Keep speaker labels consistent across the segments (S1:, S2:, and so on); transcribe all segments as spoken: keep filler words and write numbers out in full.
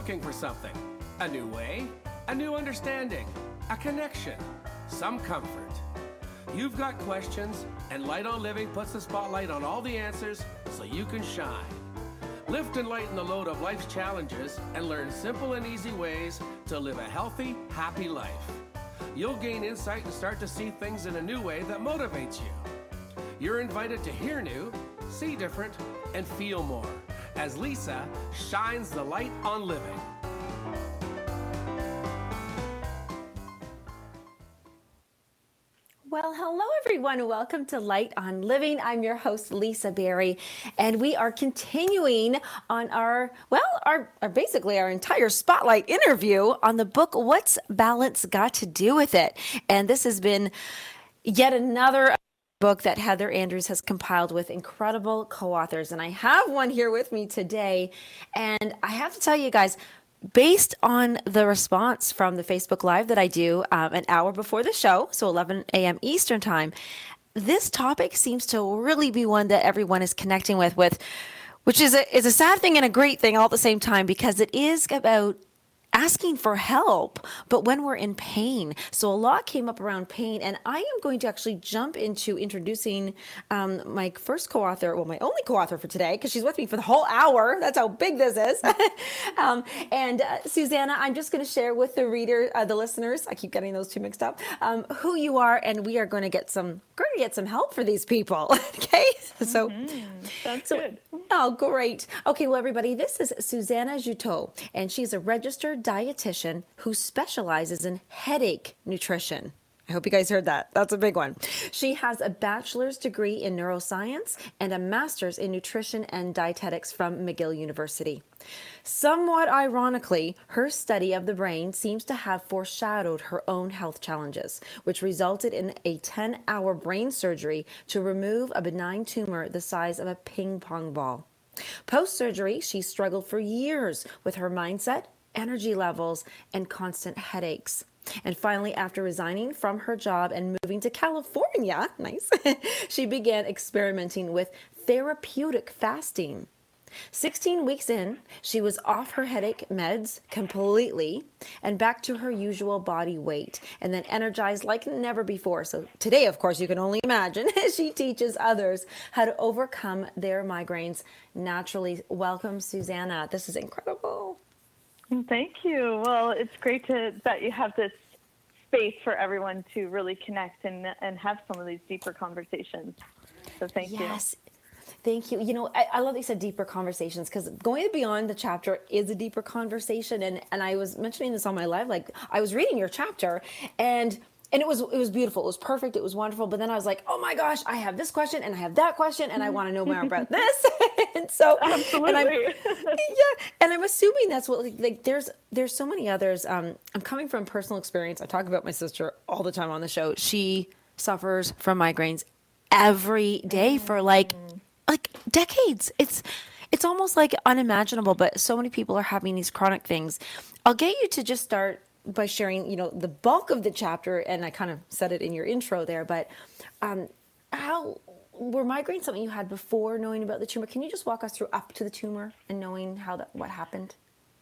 S1: looking for something. A new way, a new understanding, a connection, some comfort. You've got questions, and Light on Living puts the spotlight on all the answers so you can shine. Lift and lighten the load of life's challenges and learn simple and easy ways to live a healthy, happy life. You'll gain insight and start to see things in a new way that motivates you. You're invited to hear new, see different, and feel more as Lisa shines the light on living.
S2: Well, hello everyone. Welcome to Light on Living. I'm your host, Lisa Berry, and we are continuing on our, well, our, our basically our entire spotlight interview on the book, What's Balance Got to Do with It? And this has been yet another book that Heather Andrews has compiled with incredible co-authors. And I have one here with me today. And I have to tell you guys, based on the response from the Facebook Live that I do um, an hour before the show, so eleven a.m. Eastern time, this topic seems to really be one that everyone is connecting with, with which is a, is a sad thing and a great thing all at the same time, because it is about asking for help, but when we're in pain. So a lot came up around pain, and I am going to actually jump into introducing um, my first co-author, well, my only co-author for today, because she's with me for the whole hour. That's how big this is. um, and uh, Susanna, I'm just going to share with the reader, uh, the listeners, I keep getting those two mixed up, um, who you are, and we are going to get some, going to get some help for these people. Okay, so
S3: mm-hmm. Sounds
S2: so,
S3: good.
S2: Oh, great. Okay, well, everybody, this is Susanna Juteau, and she's a registered dietitian who specializes in headache nutrition. I hope you guys heard that. That's a big one. She has a bachelor's degree in neuroscience and a master's in nutrition and dietetics from McGill University. Somewhat ironically, her study of the brain seems to have foreshadowed her own health challenges, which resulted in a ten-hour brain surgery to remove a benign tumor the size of a ping pong ball. Post-surgery, she struggled for years with her mindset, energy levels, and constant headaches. And finally, after resigning from her job and moving to California, nice, she began experimenting with therapeutic fasting. sixteen weeks in, she was off her headache meds completely and back to her usual body weight, and then energized like never before. So today, of course, you can only imagine, she teaches others how to overcome their migraines naturally. Welcome, Susanna. This is incredible.
S3: Thank you. Well, it's great to that you have this space for everyone to really connect and and have some of these deeper conversations. So thank
S2: yes.
S3: you.
S2: Yes. Thank you. You know, I, I love that you said deeper conversations, because going beyond the chapter is a deeper conversation. And, and I was mentioning this on my live, like I was reading your chapter and and it was it was beautiful. It was perfect. It was wonderful. But then I was like, oh my gosh, I have this question and I have that question and I want to know more about this. and so,
S3: Absolutely.
S2: And I'm, yeah, and I'm assuming that's what like, like there's there's so many others. Um, I'm coming from personal experience. I talk about my sister all the time on the show. She suffers from migraines every day for like like decades. It's it's almost like unimaginable. But so many people are having these chronic things. I'll get you to just start by sharing, you know, the bulk of the chapter, and I kind of said it in your intro there, but um, how were migraines something you had before knowing about the tumor? Can you just walk us through up to the tumor and knowing how that, what happened?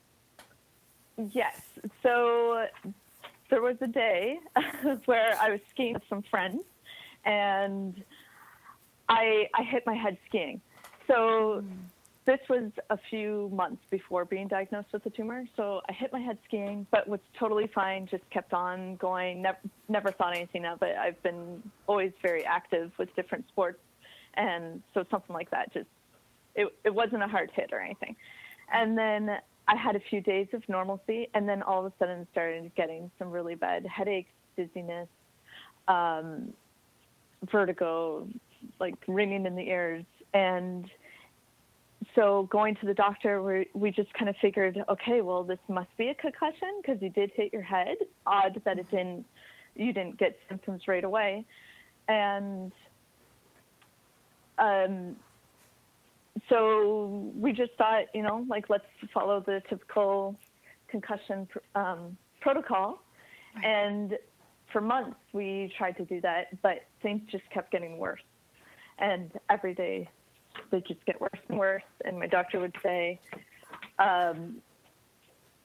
S3: Yes. So there was a day where I was skiing with some friends, and I I hit my head skiing. So mm. This was a few months before being diagnosed with the tumor. So I hit my head skiing, but was totally fine, just kept on going, never, never thought anything of it. I've been always very active with different sports. And so something like that, just, it, it wasn't a hard hit or anything. And then I had a few days of normalcy, and then all of a sudden started getting some really bad headaches, dizziness, um, vertigo, like ringing in the ears. And so going to the doctor, we, we just kind of figured, okay, well, this must be a concussion because you did hit your head. Odd that it didn't, you didn't get symptoms right away. And um, so we just thought, you know, like, let's follow the typical concussion um, protocol. Right. And for months we tried to do that, but things just kept getting worse. And every day they just get worse and worse. And my doctor would say, um,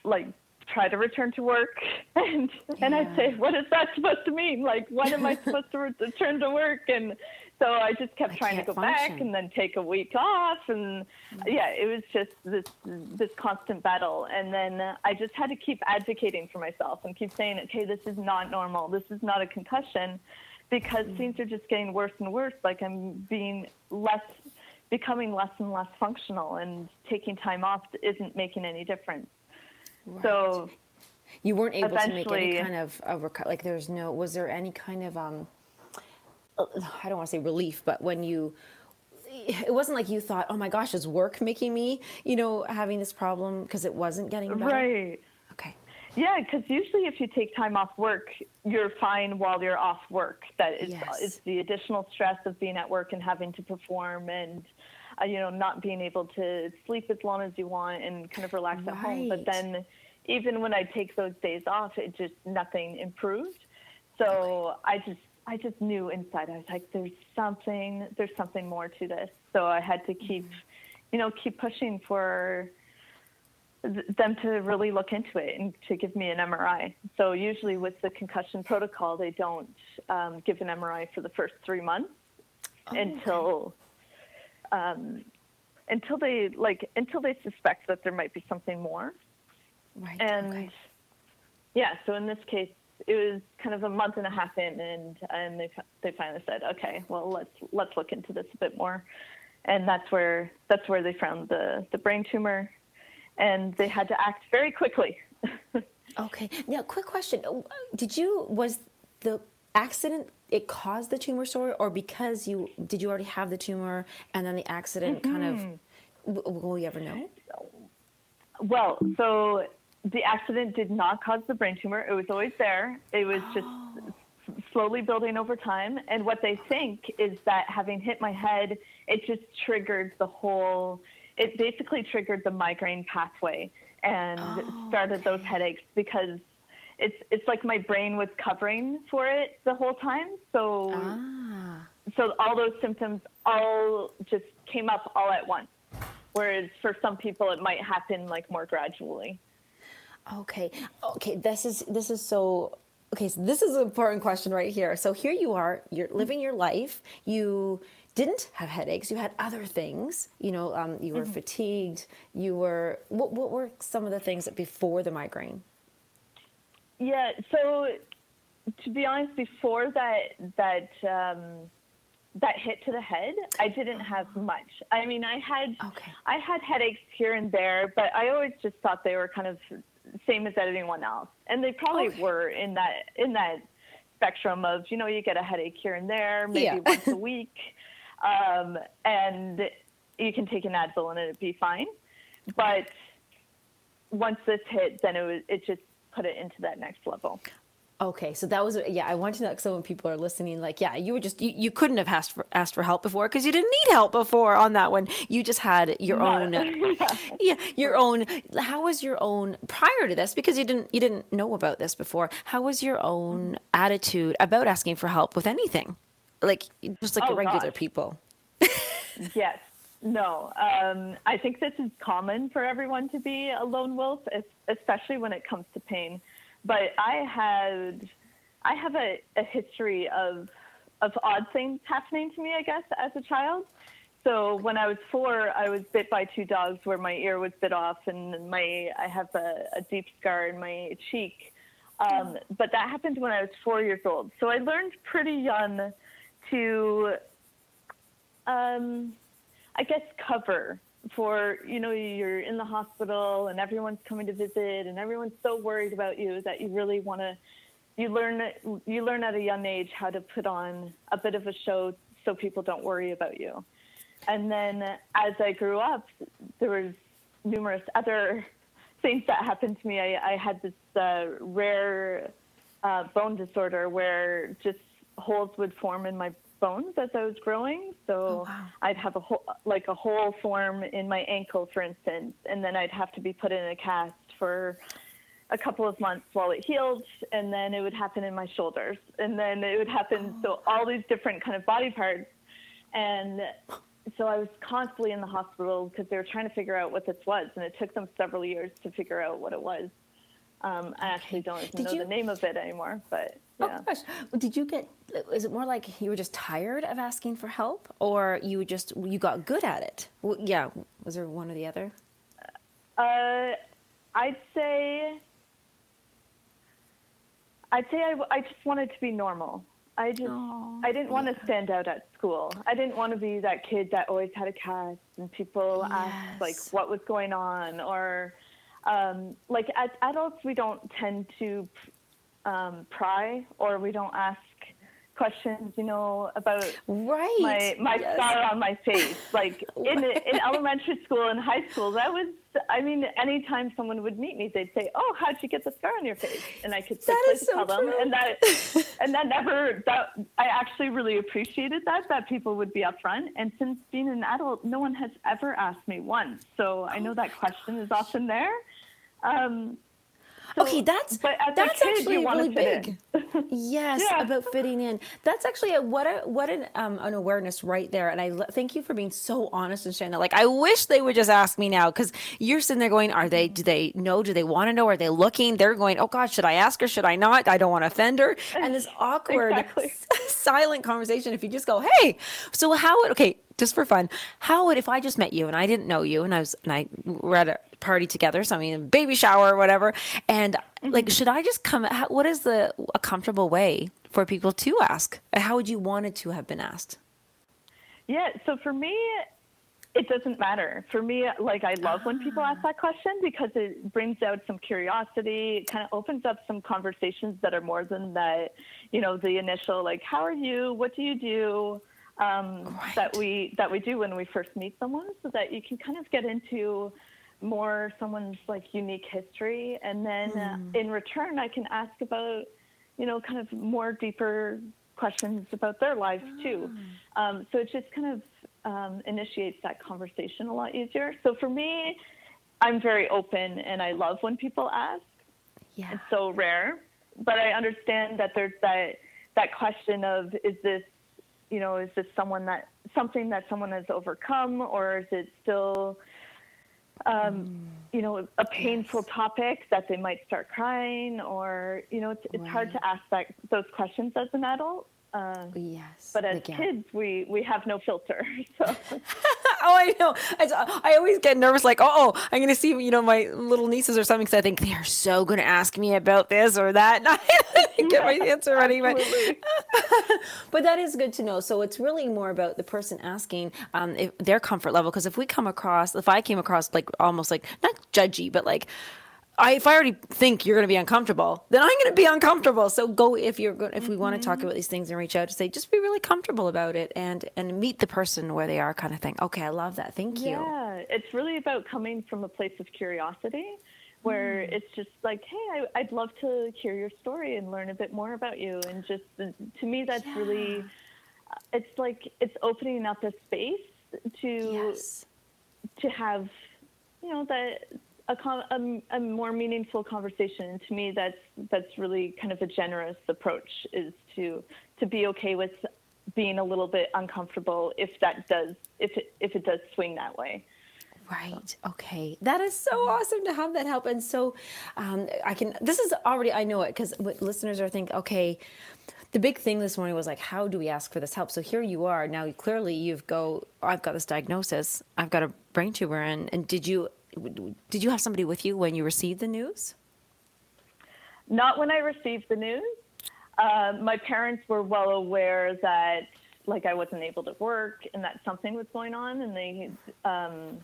S3: like try to return to work, and and I'd say, what is that supposed to mean? Like, when am I supposed to return to work? And so I just kept
S2: I
S3: trying to
S2: can't
S3: go
S2: function.
S3: back and then take a week off, and yeah, it was just this this constant battle. And then uh, I just had to keep advocating for myself and keep saying, okay, this is not normal. This is not a concussion, because
S2: Mm.
S3: things are just getting worse and worse. Like, I'm being less, becoming less and less functional, and taking time off isn't making any difference.
S2: Right.
S3: So
S2: You weren't able to make any
S3: eventually-
S2: kind of a reco- like there's no was there any kind of um uh, I don't want to say relief, but when you it wasn't like you thought, oh my gosh, is work making me, you know, having this problem, because it wasn't getting better?
S3: right.
S2: Okay.
S3: Yeah, because usually if you take time off work, you're fine while you're off work. That it's,
S2: Yes.
S3: it's the additional stress of being at work and having to perform, and uh, you know, not being able to sleep as long as you want and kind of relax at home. But
S2: Right.
S3: then even when I take those days off, it just, nothing improved. So I just I just knew inside, I was like, there's something there's something more to this. So I had to keep, you know, keep pushing for th- them to really look into it and to give me an M R I. So usually with the concussion protocol, they don't um, give an M R I for the first three months
S2: Oh,
S3: until um, until they like until they suspect that there might be something more.
S2: Right.
S3: And
S2: okay.
S3: yeah, so in this case, it was kind of a month and a half in, and and they they finally said, okay, well, let's let's look into this a bit more, and that's where that's where they found the the brain tumor, and they had to act very quickly.
S2: Okay. Now, quick question. Did you, was the accident, it caused the tumor story, or because you, did you already have the tumor and then the accident kind of, w- will we ever know?
S3: Well, so the accident did not cause the brain tumor. It was always there. It was just slowly building over time. And what they think is that having hit my head, it just triggered the whole, it basically triggered the migraine pathway and
S2: Oh,
S3: started those headaches, because it's it's like my brain was covering for it the whole time. So
S2: Ah.
S3: so all those symptoms all just came up all at once. Whereas for some people it might happen like more gradually.
S2: Okay. Okay. This is this is so. Okay. So this is an important question right here. So here you are. You're living your life. You didn't have headaches. You had other things. You know. Um, you were fatigued. You were. What What were some of the things that before the migraine?
S3: Yeah. So to be honest, before that that um, that hit to the head, I didn't have much. I mean, I had
S2: Okay.
S3: I had headaches here and there, but I always just thought they were kind of same as anyone else, and they probably
S2: Okay.
S3: were in that in that spectrum of, you know, you get a headache here and there, maybe
S2: Yeah.
S3: once a week, um, and you can take an Advil and it'd be fine. But once this hit, then it was it just put it into that next level.
S2: Okay, so that was, yeah, I want to know, so when people are listening, like, yeah, you were just, you, you couldn't have asked for, asked for help before because you didn't need help before on that one. You just had your
S3: Not-
S2: own,
S3: yeah.
S2: yeah, your own, how was your own, prior to this, because you didn't, you didn't know about this before, how was your own attitude about asking for help with anything? Like, just like
S3: Oh,
S2: the regular
S3: gosh.
S2: people.
S3: Yes. No. Um, I think this is common for everyone to be a lone wolf, es- especially when it comes to pain. But I had, I have a, a history of, of odd things happening to me, I guess, as a child. So when I was four, I was bit by two dogs where my ear was bit off, and my I have a, a deep scar in my cheek. Um, but that happened when I was four years old. So I learned pretty young to, um, I guess, cover for, you know, you're in the hospital and everyone's coming to visit and everyone's so worried about you that you really want to, you learn, you learn at a young age how to put on a bit of a show so people don't worry about you. And then as I grew up, there was numerous other things that happened to me. I, I had this uh, rare uh, bone disorder where just holes would form in my bones as I was growing. So
S2: Oh, wow.
S3: I'd have a hole, like a hole form in my ankle, for instance, and then I'd have to be put in a cast for a couple of months while it healed, and then it would happen in my shoulders, and then it would happen.
S2: Oh.
S3: So all these different kind of body parts. And so I was constantly in the hospital because they were trying to figure out what this was, and it took them several years to figure out what it was. Um, I actually don't even
S2: Did
S3: know
S2: you-
S3: the name of it anymore, but yeah.
S2: Oh gosh, did you get? Is it more like you were just tired of asking for help, or you just you got good at it? Well, yeah, was there one or the other?
S3: Uh, I'd say, I'd say I, I just wanted to be normal. I just,
S2: Aw,
S3: I didn't want to stand out at school. I didn't want to be that kid that always had a cast and people asked like
S2: Yes.
S3: what was going on, or um, like as adults we don't tend to um, pry, or we don't ask questions, you know, about
S2: Right.
S3: my my
S2: Yes.
S3: scar on my face. Like in in elementary school and high school, that was, I mean, anytime someone would meet me, they'd say, "Oh, how'd you get the scar on your face?" And I could
S2: That
S3: quickly
S2: is so
S3: tell them,
S2: true.
S3: and that and that never that I actually really appreciated that that people would be upfront. And since being an adult, no one has ever asked me once, so I know that question is often there. Um, so-
S2: Okay, that's
S3: but as
S2: that's
S3: a kid,
S2: actually
S3: you want
S2: really
S3: to fit
S2: big.
S3: in.
S2: Yes,
S3: Yeah.
S2: about fitting in. That's actually a, what a what an um, an awareness right there. And I lo- thank you for being so honest and sharing that. Like, I wish they would just ask me now, because you're sitting there going, "Are they? Do they know? Do they want to know? Are they looking?" They're going, "Oh God, should I ask her? Should I not? I don't want to offend her." And this awkward
S3: Exactly.
S2: silent conversation. If you just go, "Hey, so how would okay?" Just for fun, how would if I just met you and I didn't know you and I was and I we're at a party together, so I mean baby shower or whatever, and like should I just come? How, what is the a comfortable way for people to ask? How would you want it to have been asked?
S3: Yeah, so for me, it doesn't matter. For me, like I love when people ask that question because it brings out some curiosity. It kind of opens up some conversations that are more than that, you know, the initial like, "How are you? What do you do?" Um,
S2: Right.
S3: that we that we do when we first meet someone, so that you can kind of get into more someone's like unique history, and then uh, in return, I can ask about, you know, kind of more deeper questions about their lives too. Um, so it just kind of um, initiates that conversation a lot easier. So for me, I'm very open, and I love when people ask.
S2: Yeah.
S3: It's so rare, but I understand that there's that that question of, is this, you know, is this someone that something that someone has overcome, or is it still, um, you know, a painful
S2: Yes.
S3: topic that they might start crying, or, you know, it's, it's hard
S2: Right.
S3: to ask that those questions as an adult. Uh,
S2: Yes.
S3: but as
S2: Like, yeah.
S3: kids, we, we have no filter. So
S2: Oh, I know. I, I always get nervous, like, oh, I'm going to see, you know, my little nieces or something, because I think they are so going to ask me about this or that. And I get my answer ready. But,
S3: absolutely.
S2: but that is good to know. So it's really more about the person asking um, if, their comfort level. Because if we come across, if I came across like almost like, not judgy, but like, I, if I already think you're going to be uncomfortable, then I'm going to be uncomfortable. So go if you're going, if we want to talk about these things and reach out to say, just be really comfortable about it and and meet the person where they are, kind of thing. Okay, I love that. Thank you.
S3: Yeah, it's really about coming from a place of curiosity, where it's just like, hey, I, I'd love to hear your story and learn a bit more about you. And just to me, that's really, it's like it's opening up a space to
S2: Yes.
S3: to have, you know, that a, con- a, a more meaningful conversation. And to me, that's that's really kind of a generous approach, is to to be okay with being a little bit uncomfortable if that does if it if it does swing that way.
S2: Right. Okay. That is so awesome to have that help. And so um, I can, this is already, I know it, because what listeners are thinking, okay, the big thing this morning was like, how do we ask for this help? So here you are now, clearly you've go, I've got this diagnosis. I've got a brain tumor. And, and did you, did you have somebody with you when you received the news?
S3: Not when I received the news. Uh, my parents were well aware that, like, I wasn't able to work and that something was going on, and they um,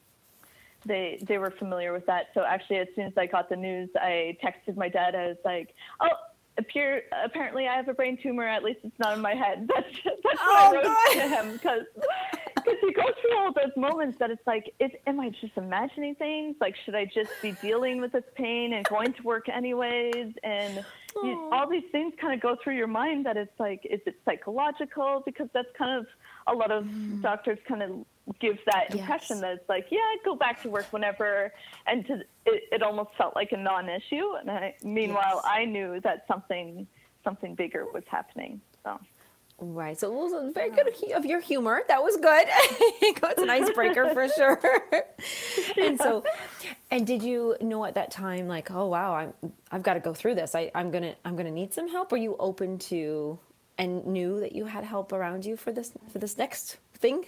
S3: they they were familiar with that. So actually, as soon as I got the news, I texted my dad. I was like, "Oh, appear, apparently I have a brain tumor. At least it's not in my head." That's that's what
S2: Oh,
S3: I wrote
S2: God.
S3: to him, because because you go through all those moments that it's like, is, am I just imagining things? Like, should I just be dealing with this pain and going to work anyways? And you, all these things kind of go through your mind, that it's like, is it psychological? Because that's kind of, a lot of mm. doctors kind of give that impression yes. that it's like, yeah, go back to work whenever. And to, it, it almost felt like a non-issue. And I, meanwhile, yes. I knew that something something bigger was happening. So.
S2: Right. So it was very good of your humor. That was good. It's an icebreaker for sure. And so, and did you know at that time, like, oh wow, I'm I've got to go through this. I, I'm gonna I'm gonna need some help. Were you open to and knew that you had help around you for this for this next thing?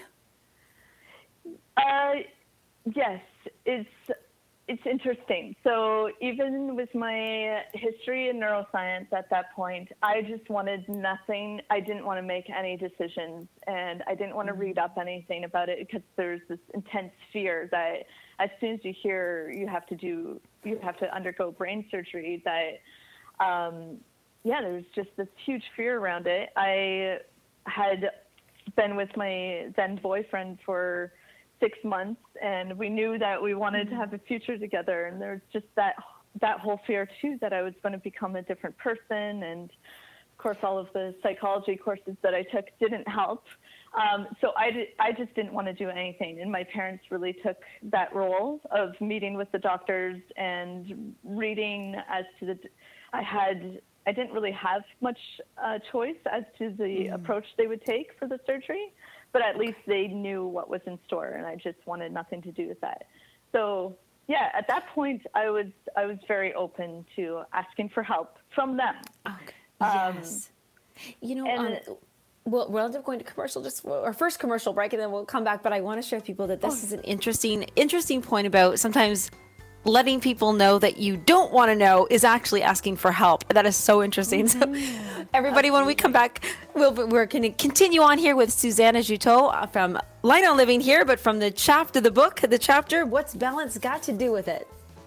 S3: Uh, yes. It's It's interesting. So even with my history in neuroscience at that point, I just wanted nothing. I didn't want to make any decisions, and I didn't want to read up anything about it because there's this intense fear that as soon as you hear you have to do, you have to undergo brain surgery, that, um, yeah, there's just this huge fear around it. I had been with my then boyfriend for six months, and we knew that we wanted to have a future together. And there's just that that whole fear too, that I was going to become a different person. And of course, all of the psychology courses that I took didn't help. Um, so I, did, I just didn't want to do anything. And my parents really took that role of meeting with the doctors and reading as to the. I had I didn't really have much uh, choice as to the mm. approach they would take for the surgery. But at least they knew what was in store, and I just wanted nothing to do with that. So, yeah, at that point, I was I was very open to asking for help from them.
S2: Okay. Um, yes. You know, and, um, we'll, we'll end up going to commercial, just our first commercial break, and then we'll come back. But I want to share with people that this oh. is an interesting, interesting point about sometimes letting people know that you don't want to know is actually asking for help. That is so interesting. Mm-hmm. So everybody, Absolutely. When we come back, we'll, we're going to continue on here with Susanna Juteau from Light on Living here, but from the chapter, the book, the chapter, What's Balance Got to Do with It?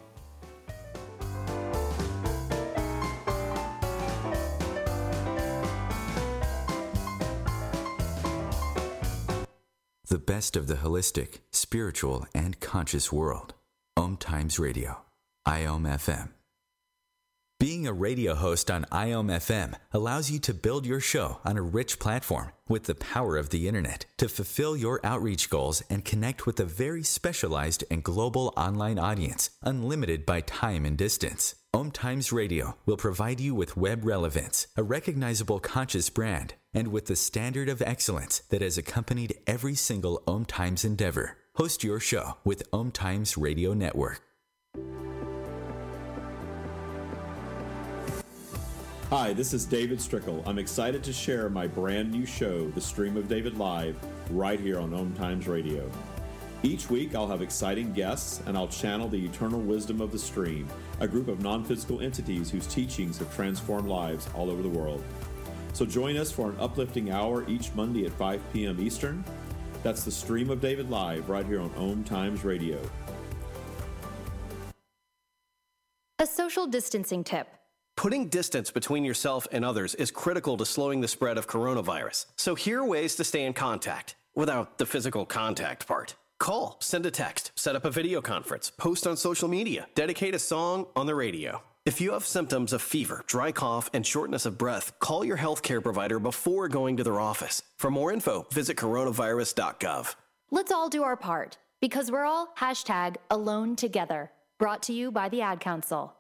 S4: The best of the holistic, spiritual, and conscious world. Om Times Radio, I O M F M. Being a radio host on I O M F M allows you to build your show on a rich platform with the power of the internet to fulfill your outreach goals and connect with a very specialized and global online audience, unlimited by time and distance. Om Times Radio will provide you with web relevance, a recognizable conscious brand, and with the standard of excellence that has accompanied every single Om Times endeavor. Host your show with Om Times Radio Network.
S5: Hi, this is David Strickle. I'm excited to share my brand new show, The Stream of David Live, right here on Om Times Radio. Each week I'll have exciting guests and I'll channel the eternal wisdom of the stream, a group of non-physical entities whose teachings have transformed lives all over the world. So join us for an uplifting hour each Monday at five p.m. Eastern. That's The Stream of David Live right here on Om Times Radio.
S6: A social distancing tip.
S7: Putting distance between yourself and others is critical to slowing the spread of coronavirus. So here are ways to stay in contact without the physical contact part. Call, send a text, set up a video conference, post on social media, dedicate a song on the radio. If you have symptoms of fever, dry cough, and shortness of breath, call your healthcare provider before going to their office. For more info, visit coronavirus dot gov.
S6: Let's all do our part, because we're all hashtag alone together. Brought to you by the Ad Council.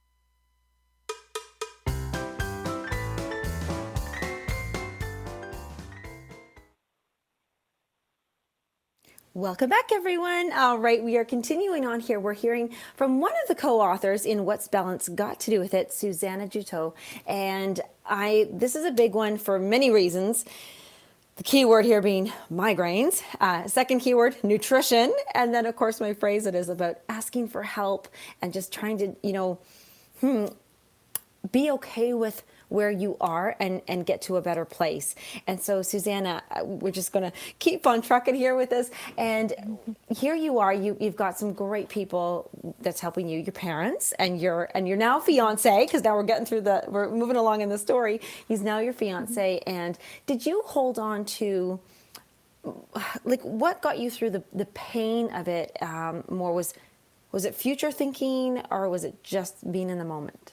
S2: Welcome back, everyone. All right, we are continuing on here. We're hearing from one of the co-authors in What's Balance Got to Do with It, Susanna Juteau. And I, this is a big one for many reasons. The key word here being migraines. Uh, second keyword, nutrition. And then, of course, my phrase that is about asking for help and just trying to, you know, hmm, be okay with where you are and, and get to a better place. And so, Susanna, we're just going to keep on trucking here with this. And here you are, you, you've got some great people that's helping you, your parents and your, and your now fiance, because now we're getting through the, we're moving along in the story. He's now your fiance. Mm-hmm. And did you hold on to, like, what got you through the, the pain of it um, more? Was, was it future thinking, or was it just being in the moment?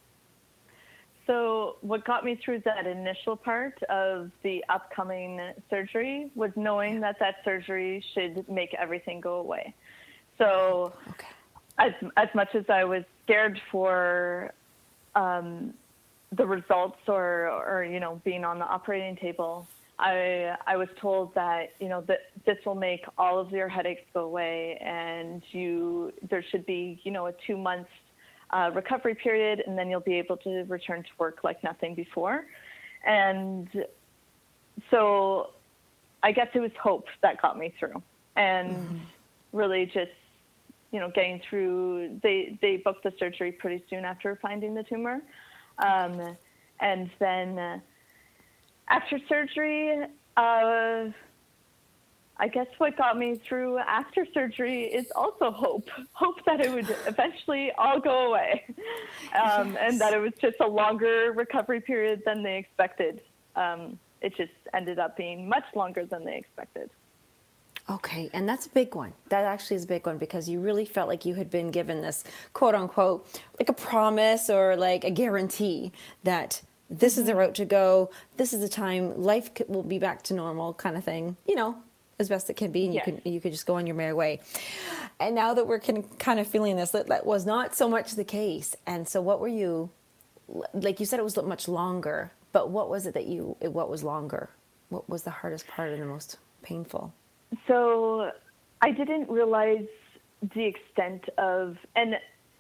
S3: So what got me through that initial part of the upcoming surgery was knowing that that surgery should make everything go away. So okay. as as much as I was scared for um, the results or, or, you know, being on the operating table, I I was told that, you know, that this will make all of your headaches go away, and you there should be, you know, a two month uh, recovery period, and then you'll be able to return to work like nothing before. And so I guess it was hope that got me through, and mm-hmm. really just, you know, getting through. They they booked the surgery pretty soon after finding the tumor, um, and then. Uh, After surgery, uh, I guess what got me through after surgery is also hope. Hope that it would eventually all go away, um, yes. and that it was just a longer recovery period than they expected. Um, it just ended up being much longer than they expected.
S2: Okay, and that's a big one. That actually is a big one, because you really felt like you had been given this, quote unquote, like a promise or like a guarantee that this is the route to go. This is the time life will be back to normal, kind of thing, you know, as best it can be. And yes. you can you could just go on your merry way. And now that we're kind of feeling this, that, that was not so much the case. And so what were you, like you said, it was much longer, but what was it that you, what was longer? What was the hardest part and the most painful?
S3: So I didn't realize the extent of, and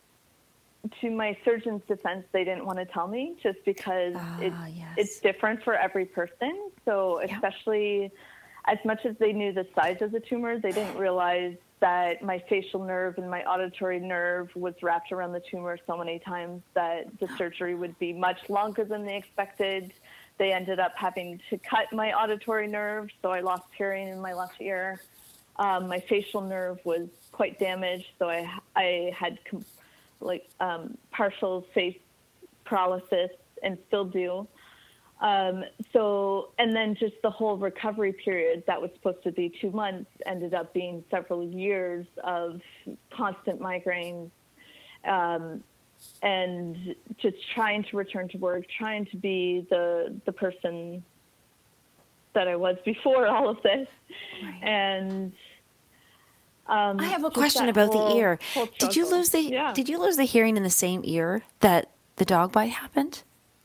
S3: to my surgeon's defense, they didn't want to tell me just because ah, it's, yes. it's different for every person. So especially yep. as much as they knew the size of the tumor, they didn't realize that my facial nerve and my auditory nerve was wrapped around the tumor so many times that the surgery would be much longer than they expected. They ended up having to cut my auditory nerve, so I lost hearing in my left ear. Um, my facial nerve was quite damaged, so I, I had com- like um, partial face paralysis and still do. Um, so, and then just the whole recovery period that was supposed to be two months ended up being several years of constant migraines, um, and just trying to return to work, trying to be the, the person that I was before all of this. Right. And, Um,
S2: I have a question about whole, the ear. Did you lose the yeah. Did you lose the hearing in the same ear that the dog bite happened?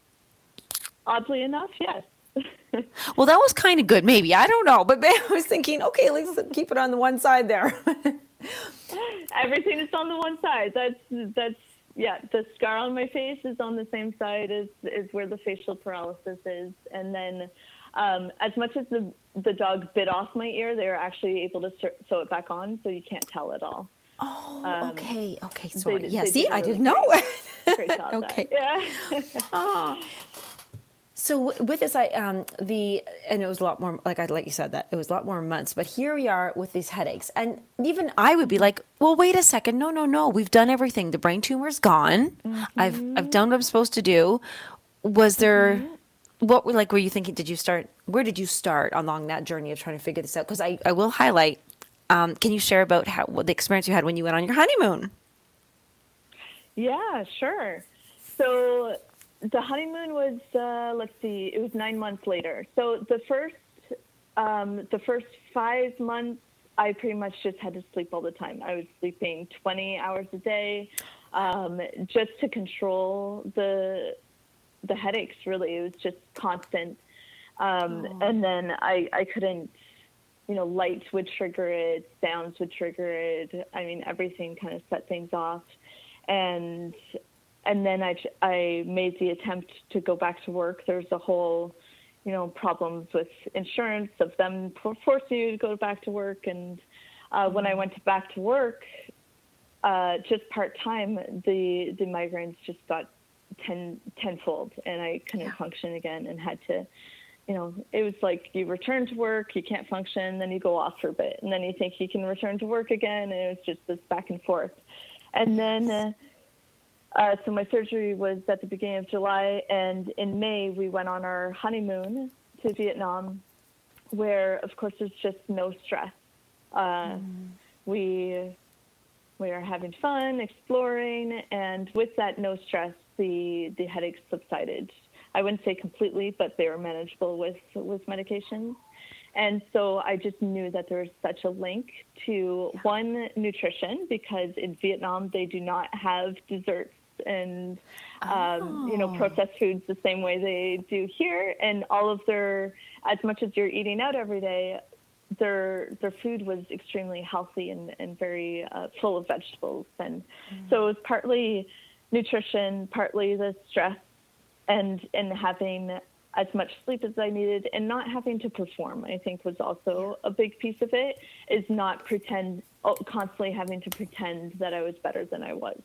S3: Oddly enough, yes.
S2: Well, that was kind of good, maybe. I don't know, but I was thinking, okay, let's keep it on the one side there.
S3: Everything is on the one side. That's that's yeah. The scar on my face is on the same side as is where the facial paralysis is, and then. Um, as much as the the dog bit off my ear, they were actually able to sew it back on, so you can't tell at all.
S2: Oh, um, okay, okay. Sorry.
S3: They,
S2: yeah,
S3: they
S2: see,
S3: did
S2: I
S3: really
S2: didn't know.
S3: Great, great job.
S2: Okay.
S3: Yeah.
S2: Oh. So with this, I um the and it was a lot more, like I like you said that it was a lot more months. But here we are with these headaches, and even I would be like, well, wait a second, no, no, no, we've done everything. The brain tumor's gone. Mm-hmm. I've I've done what I'm supposed to do. Was there? Mm-hmm. What were like? Were you thinking? Did you start? Where did you start along that journey of trying to figure this out? Because I, I will highlight. Um, can you share about how what the experience you had when you went on your honeymoon?
S3: Yeah, sure. So the honeymoon was uh, let's see, it was nine months later. So the first um, the first five months, I pretty much just had to sleep all the time. I was sleeping twenty hours a day, um, just to control the. the headaches. Really, it was just constant. Um, oh. And then I, I couldn't, you know, lights would trigger it, sounds would trigger it. I mean, everything kind of set things off. And, and then I, I made the attempt to go back to work. There's a whole, you know, problems with insurance of them forcing you to go back to work. And uh, when I went to back to work, uh, just part-time, the, the migraines just got ten tenfold, and I couldn't yeah. function again, and had to, you know, it was like you return to work, you can't function, then you go off for a bit, and then you think you can return to work again, and it was just this back and forth. And then, uh, uh, so my surgery was at the beginning of July, and in May we went on our honeymoon to Vietnam, where of course there's just no stress. Uh, mm. We we are having fun, exploring, and with that no stress, the the headaches subsided. I wouldn't say completely, but they were manageable with with medications. And so I just knew that there was such a link to, one, nutrition, because in Vietnam they do not have desserts and um, you know, processed foods the same way they do here. And all of their, as much as you're eating out every day, their their food was extremely healthy and, and very uh, full of vegetables. And mm. so it was partly nutrition, partly the stress, and and having as much sleep as I needed, and not having to perform, I think, was also a big piece of it, is not pretend, constantly having to pretend that I was better than I was.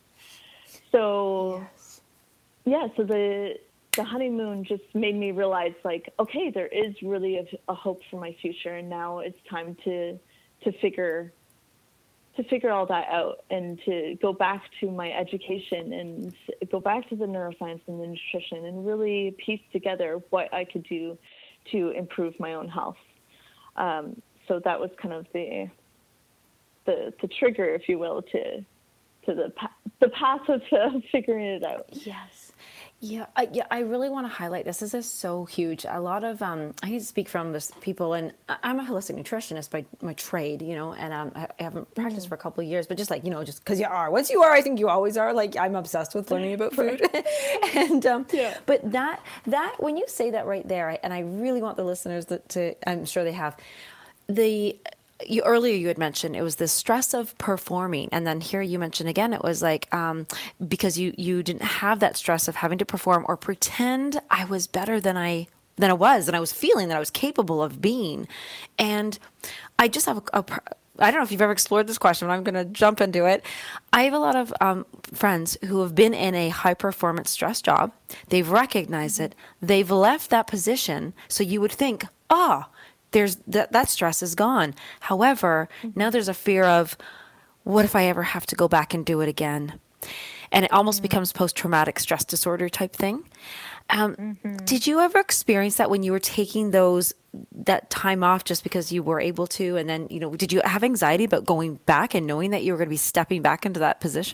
S3: So, yes. yeah, so the the honeymoon just made me realize, like, okay, there is really a, a hope for my future, and now it's time to to figure to figure all that out, and to go back to my education and go back to the neuroscience and the nutrition, and really piece together what I could do to improve my own health. Um, so that was kind of the the the trigger, if you will, to to the the path of uh, figuring it out.
S2: Yes. Yeah, I, yeah, I really want to highlight this. This is so huge. A lot of, um, I need to speak from this people, and I'm a holistic nutritionist by my trade, you know, and um, I haven't practiced mm-hmm. for a couple of years, but just like, you know, just because you are, once you are, I think you always are. Like, I'm obsessed with learning about food. and, um, yeah. But that, that, when you say that right there, and I really want the listeners to, to I'm sure they have, the, You earlier you had mentioned it was the stress of performing, and then here you mentioned again it was like um, because you you didn't have that stress of having to perform or pretend I was better than I than I was, and I was feeling that I was capable of being. And I just have a, a I don't know if you've ever explored this question, but I'm going to jump into it. I have a lot of um, friends who have been in a high performance stress job. They've recognized it. They've left that position, so you would think, ah. Oh, There's that that stress is gone. However, mm-hmm. now there's a fear of, what if I ever have to go back and do it again? And it almost mm-hmm. becomes post-traumatic stress disorder type thing. Um, mm-hmm. Did you ever experience that when you were taking those that time off just because you were able to? And then, you know, did you have anxiety about going back and knowing that you were going to be stepping back into that position?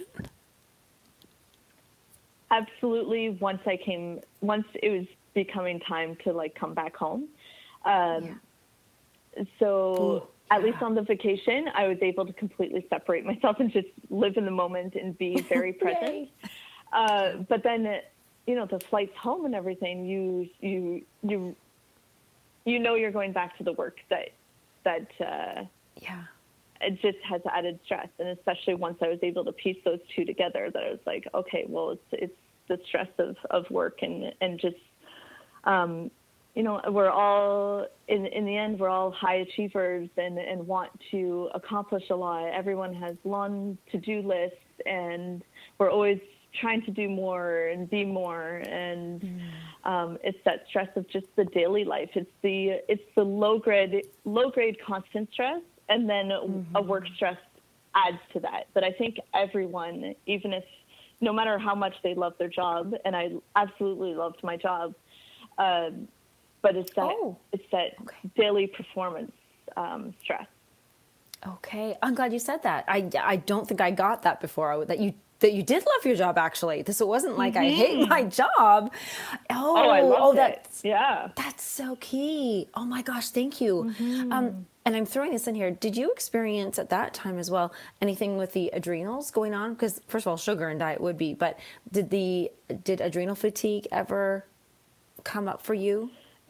S3: Absolutely. Once I came, once it was becoming time to like come back home. Um, yeah. So Ooh, at yeah. least on the vacation, I was able to completely separate myself and just live in the moment and be very present. uh, but then, you know, the flights home and everything, you, you, you, you know, you're going back to the work that, that, uh,
S2: yeah,
S3: it just has added stress. And especially once I was able to piece those two together, that I was like, okay, well, it's, it's the stress of, of work and, and just, um, you know, we're all, in in the end, we're all high achievers and, and want to accomplish a lot. Everyone has long to-do lists, and we're always trying to do more and be more. And mm. um, it's that stress of just the daily life. It's the it's the low-grade, low-grade constant stress, and then mm-hmm. a work stress adds to that. But I think everyone, even if, no matter how much they love their job, and I absolutely loved my job, um, but it's that oh, it's that okay. daily performance um, stress.
S2: Okay, I'm glad you said that. I, I don't think I got that before. That you that you did love your job actually. This it wasn't like mm-hmm. I hate my job. Oh,
S3: oh, I love
S2: oh,
S3: it.
S2: That's,
S3: yeah,
S2: that's so key. Oh my gosh, thank you.
S3: Mm-hmm.
S2: Um, and I'm throwing this in here. Did you experience at that time as well anything with the adrenals going on? Because first of all, sugar and diet would be, but did the did adrenal fatigue ever come up for you?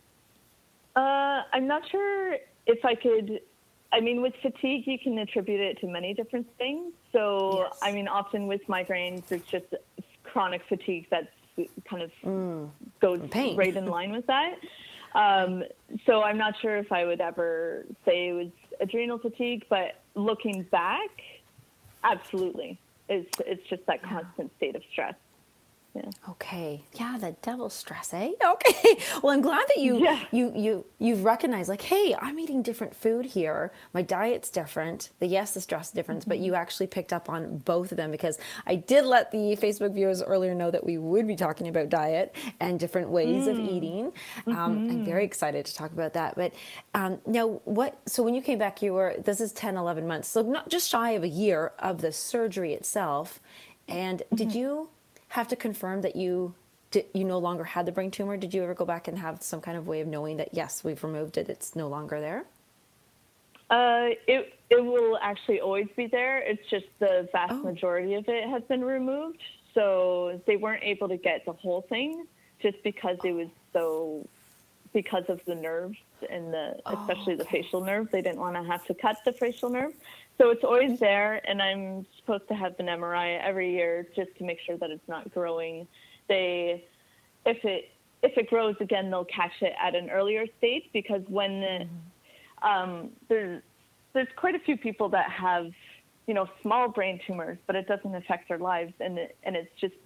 S3: Uh, I'm not sure if I could, I mean, with fatigue, you can attribute it to many different things. So, yes. I mean, often with migraines, it's just chronic fatigue that kind of mm. goes Pain. right in line with that. Um, so I'm not sure if I would ever say it was adrenal fatigue, but looking back, absolutely. It's, it's just that constant state of stress. Yeah.
S2: Okay. Yeah, the devil's stress, eh? Okay. Well, I'm glad that you yeah. you you you've recognized, like, hey, I'm eating different food here. My diet's different. The yes, the stress difference, mm-hmm. but you actually picked up on both of them, because I did let the Facebook viewers earlier know that we would be talking about diet and different ways mm. of eating. Um, mm-hmm. I'm very excited to talk about that. But um, now, what? So when you came back, you were this is ten, eleven months, so not just shy of a year of the surgery itself. And mm-hmm. did you have to confirm that you did, you no longer had the brain tumor? Did you ever go back and have some kind of way of knowing that, yes, we've removed it, it's no longer there?
S3: Uh, it it will actually always be there. It's just the vast
S2: oh.
S3: majority of it has been removed. so they weren't able to get the whole thing just because it was so, because of the nerves and the, especially
S2: oh,
S3: the
S2: okay.
S3: facial nerve. They didn't want to have to cut the facial nerve. So it's always there, and I'm supposed to have an M R I every year just to make sure that it's not growing. They, if it if it grows again, they'll catch it at an earlier stage, because when mm-hmm. um, there's there's quite a few people that have, you know, small brain tumors, but it doesn't affect their lives, and it, and it's just,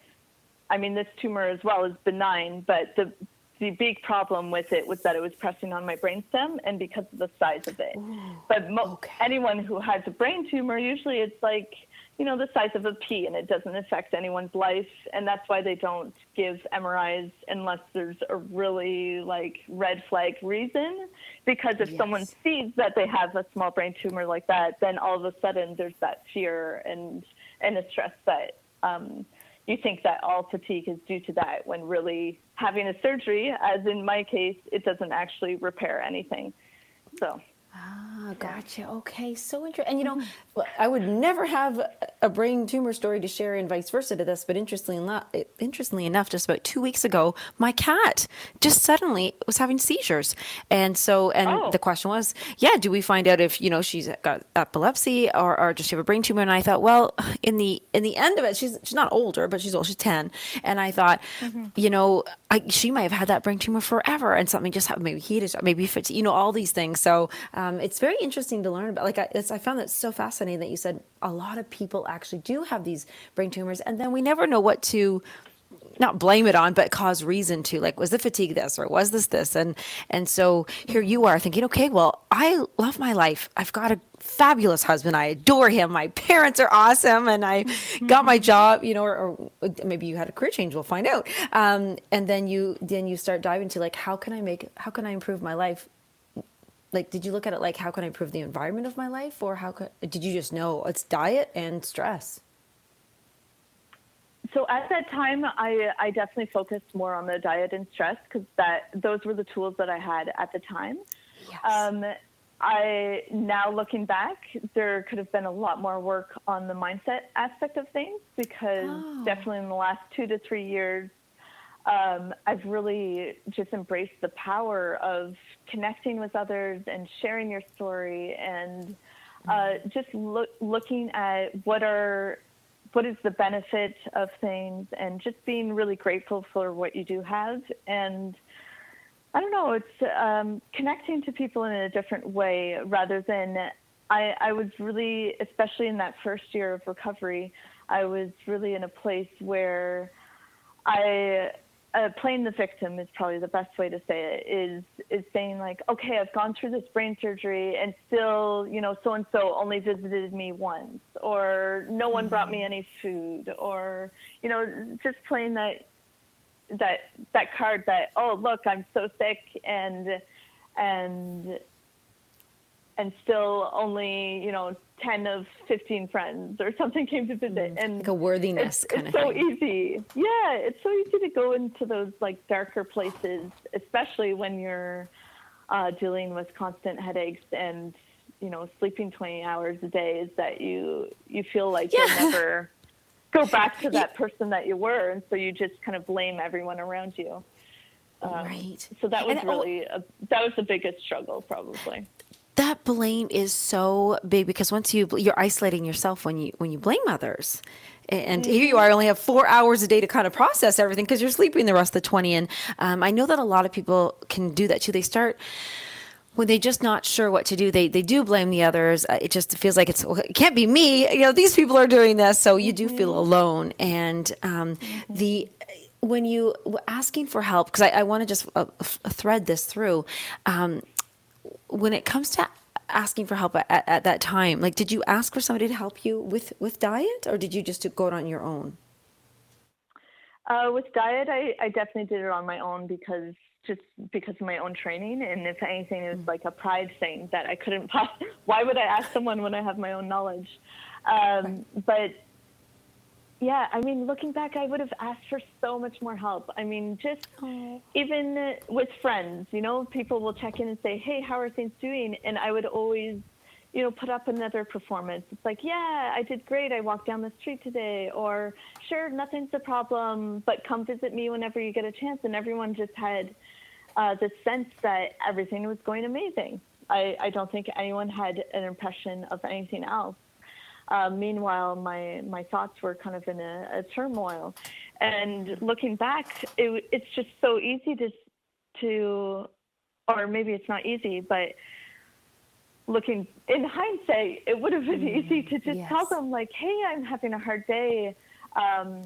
S3: I mean, this tumor as well is benign, but the the big problem with it was that it was pressing on my brainstem, and because of the size of it. Ooh, but mo- okay. anyone who has a brain tumor, usually it's like, you know, the size of a pea, and it doesn't affect anyone's life. And that's why they don't give M R Is unless there's a really like red flag reason. Because if yes. someone sees that they have a small brain tumor like that, then all of a sudden there's that fear and, and a stress that, um, you think that all fatigue is due to that, when really having a surgery, as in my case, it doesn't actually repair anything. So.
S2: Ah, gotcha. Okay, so interesting. And you know, I would never have a brain tumor story to share and vice versa to this, but interestingly enough, interestingly enough, just about two weeks ago, my cat just suddenly was having seizures. And so, and oh. the question was, yeah, do we find out if, you know, she's got epilepsy or, or does she have a brain tumor? And I thought, well, in the, in the end of it, she's, she's not older, but she's old, she's ten. And I thought, mm-hmm. you know, I, she might have had that brain tumor forever, and something just happened, maybe heat, maybe fatigue, you know, all these things. So, um, it's very interesting to learn about. Like I, it's, I found that so fascinating that you said a lot of people actually do have these brain tumors, and then we never know what to, not blame it on, but cause reason to. Like, was the fatigue this, or was this this? And and so here you are thinking, okay, well, I love my life. I've got a fabulous husband. I adore him. My parents are awesome, and I got my job. You know, or, or maybe you had a career change. We'll find out. Um, and then you then you start diving into like, how can I make? How can I improve my life? Like, did you look at it like, how can I improve the environment of my life? Or how could, did you just know it's diet and stress?
S3: So at that time, I, I definitely focused more on the diet and stress, because that those were the tools that I had at the time. Yes. Um, I now looking back, there could have been a lot more work on the mindset aspect of things, because oh. definitely in the last two to three years, Um, I've really just embraced the power of connecting with others and sharing your story, and uh, just look, looking at what are what is the benefit of things, and just being really grateful for what you do have. And I don't know, it's um, connecting to people in a different way, rather than I, I was really, especially in that first year of recovery, I was really in a place where I. Uh, playing the victim is probably the best way to say it, is is saying like, okay, I've gone through this brain surgery, and still, you know, so-and-so only visited me once, or no one brought me any food, or, you know, just playing that that that card that, oh, look, I'm so sick, and and and still only, you know, ten of fifteen friends or something came to visit. And
S2: like a worthiness
S3: it's,
S2: kind
S3: it's
S2: of
S3: so
S2: thing.
S3: easy. Yeah, it's so easy to go into those like darker places, especially when you're uh, dealing with constant headaches and, you know, sleeping twenty hours a day, is that you, you feel like yeah. you'll never go back to that person that you were. And so you just kind of blame everyone around you. Um,
S2: right.
S3: So that was
S2: and,
S3: really, oh, a, that was the biggest struggle probably.
S2: That blame is so big, because once you, you're isolating yourself when you, when you blame others. And mm-hmm. here you are, only have four hours a day to kind of process everything, because you're sleeping the rest of the twenty. And um, I know that a lot of people can do that too. They start, when they're just not sure what to do, they they do blame the others. Uh, it just feels like it's, well, it can't be me. You know, these people are doing this. So you mm-hmm. do feel alone. And um, mm-hmm. the, when you asking for help, because I, I want to just uh, thread this through, um, when it comes to asking for help at, at that time, like, did you ask for somebody to help you with, with diet, or did you just go it on your own?
S3: Uh, with diet, I, I definitely did it on my own, because just because of my own training. And if anything, it was like a pride thing that I couldn't, why would I ask someone when I have my own knowledge? Um, but yeah, I mean, looking back, I would have asked for so much more help. I mean, just Aww. even with friends, you know, people will check in and say, hey, how are things doing? And I would always, you know, put up another performance. It's like, yeah, I did great. I walked down the street today. Or, sure, nothing's a problem, but come visit me whenever you get a chance. And everyone just had uh, the sense that everything was going amazing. I, I don't think anyone had an impression of anything else. Uh, meanwhile, my, my thoughts were kind of in a, a turmoil. And looking back, it, it's just so easy to, to, or maybe it's not easy, but looking in hindsight, it would have been mm, easy to just yes. tell them, like, hey, I'm having a hard day. Um,